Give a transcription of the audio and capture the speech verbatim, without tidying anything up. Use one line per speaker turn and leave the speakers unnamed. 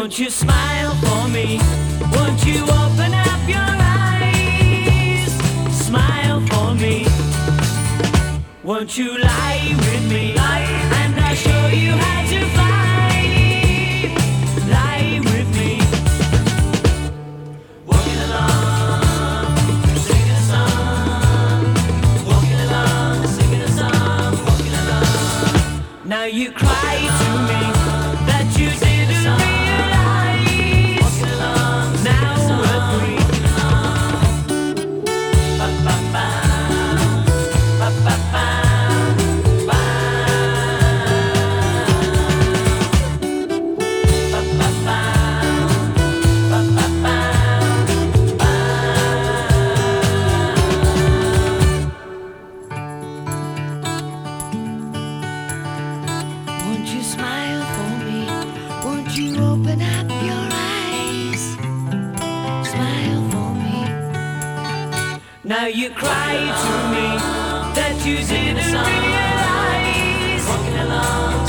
Won't you smile for me? Won't you open up your eyes? Smile for me. Won't you lie with me? And I'll show you how to fly. Lie with me. Walking along, singing a song. Walking along, singing a song. Walking along. Now you cry to me that you didn't realize. Walking along, now we're free. Ba ba ba, ba ba ba. Won't you smile for me? Won't you open up your eyes? Smile for me. Now you cry to me that you didn't realize. Walking along.